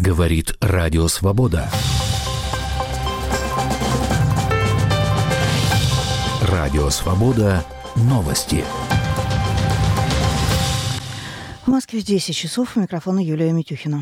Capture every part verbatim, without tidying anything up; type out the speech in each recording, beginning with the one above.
Говорит Радио Свобода. Радио Свобода. Новости. В Москве десять часов. У микрофона Юлия Митюхина.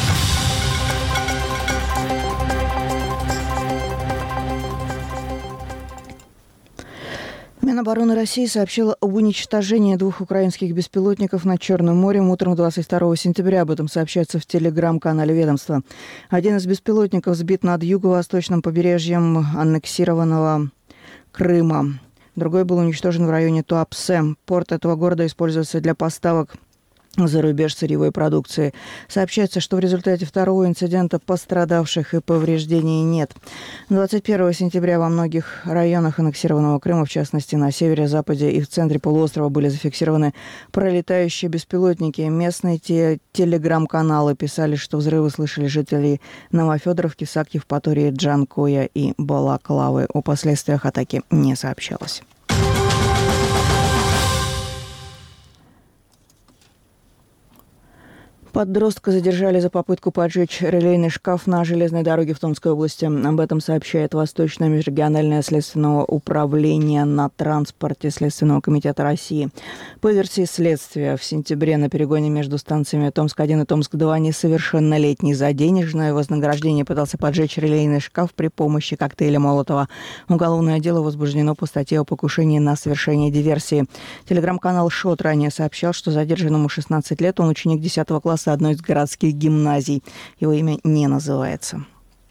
Минобороны России сообщила об уничтожении двух украинских беспилотников над Черным морем утром двадцать второго сентября. Об этом сообщается в телеграм-канале ведомства. Один из беспилотников сбит над юго-восточным побережьем аннексированного Крыма. Другой был уничтожен в районе Туапсе. Порт этого города используется для поставок за рубеж сырьевой продукции. Сообщается, что в результате второго инцидента пострадавших и повреждений нет. двадцать первого сентября во многих районах аннексированного Крыма, в частности на севере, западе и в центре полуострова, были зафиксированы пролетающие беспилотники. Местные те- телеграм-каналы писали, что взрывы слышали жители Новофедоровки, Сакки, Евпатории, Джанкоя и Балаклавы. О последствиях атаки не сообщалось. Подростка задержали за попытку поджечь релейный шкаф на железной дороге в Томской области. Об этом сообщает Восточное межрегиональное следственное управление на транспорте Следственного комитета России. По версии следствия, в сентябре на перегоне между станциями Томск-один и Томск-два несовершеннолетний за денежное вознаграждение пытался поджечь релейный шкаф при помощи коктейля Молотова. Уголовное дело возбуждено по статье о покушении на совершение диверсии. Телеграм-канал «Шот» ранее сообщал, что задержанному шестнадцать лет, он ученик десятого класса одной из городских гимназий. Его имя не называется.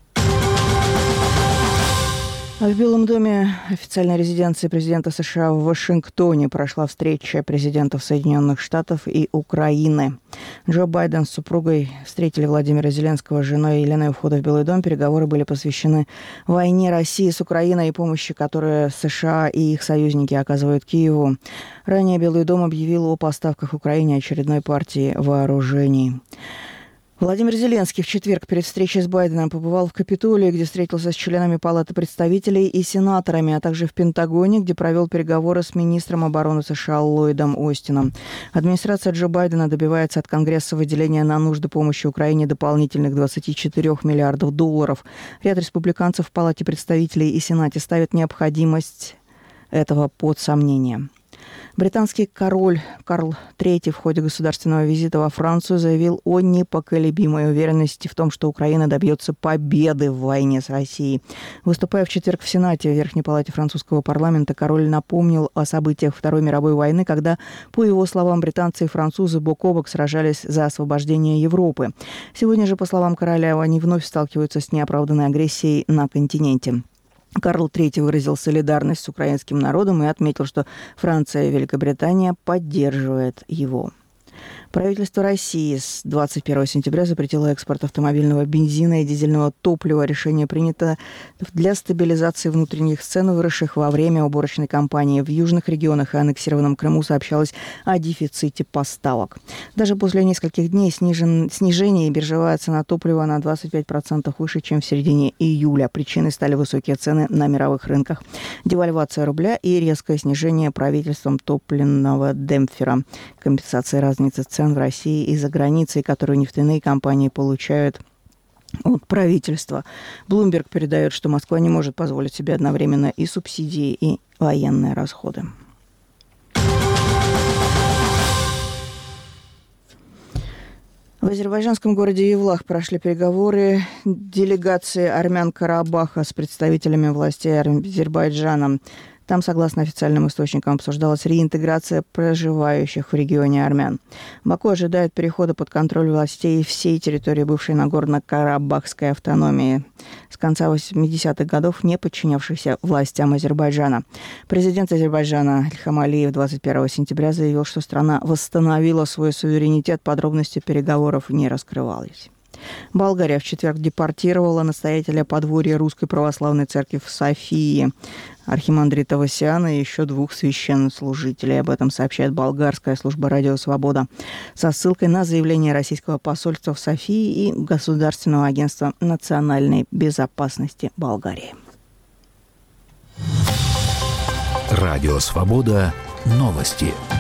В Белом доме, официальной резиденции президента США в Вашингтоне, прошла встреча президентов Соединенных Штатов и Украины. Джо Байден с супругой встретили Владимира Зеленского с женой Еленой у входа в Белый дом. Переговоры были посвящены войне России с Украиной и помощи, которую США и их союзники оказывают Киеву. Ранее Белый дом объявил о поставках Украине очередной партии вооружений. Владимир Зеленский в четверг перед встречей с Байденом побывал в Капитолии, где встретился с членами Палаты представителей и сенаторами, а также в Пентагоне, где провел переговоры с министром обороны США Ллойдом Остином. Администрация Джо Байдена добивается от Конгресса выделения на нужды помощи Украине дополнительных двадцать четыре миллиардов долларов. Ряд республиканцев в Палате представителей и Сенате ставят необходимость этого под сомнение. Британский король Карл третий в ходе государственного визита во Францию заявил о непоколебимой уверенности в том, что Украина добьется победы в войне с Россией. Выступая в четверг в Сенате, в Верхней палате французского парламента, король напомнил о событиях Второй мировой войны, когда, по его словам, британцы и французы бок о бок сражались за освобождение Европы. Сегодня же, по словам короля, они вновь сталкиваются с неоправданной агрессией на континенте. Карл третий выразил солидарность с украинским народом и отметил, что Франция и Великобритания поддерживают его. Правительство России с двадцать первого сентября запретило экспорт автомобильного бензина и дизельного топлива. Решение принято для стабилизации внутренних цен, выросших во время уборочной кампании. В южных регионах и аннексированном Крыму сообщалось о дефиците поставок. Даже после нескольких дней снижен, снижение биржевая цена топлива на двадцать пять процентов выше, чем в середине июля. Причиной стали высокие цены на мировых рынках, девальвация рубля и резкое снижение правительством топливного демпфера. Компенсация разницы цен в России и за границей, которую нефтяные компании получают от правительства. Bloomberg передает, что Москва не может позволить себе одновременно и субсидии, и военные расходы. В азербайджанском городе Евлах прошли переговоры делегации армян Карабаха с представителями властей Азербайджана. Там, согласно официальным источникам, обсуждалась реинтеграция проживающих в регионе армян. Баку ожидает перехода под контроль властей всей территории бывшей Нагорно-Карабахской автономии, с конца восьмидесятых годов не подчинявшихся властям Азербайджана. Президент Азербайджана Ильхам Алиев двадцать первого сентября заявил, что страна восстановила свой суверенитет, подробности переговоров не раскрывались. Болгария в четверг депортировала настоятеля подворья Русской Православной Церкви в Софии, архимандрита Васяна и еще двух священнослужителей. Об этом сообщает болгарская служба «Радио Свобода» со ссылкой на заявление российского посольства в Софии и Государственного агентства национальной безопасности Болгарии. Радио Свобода. Новости.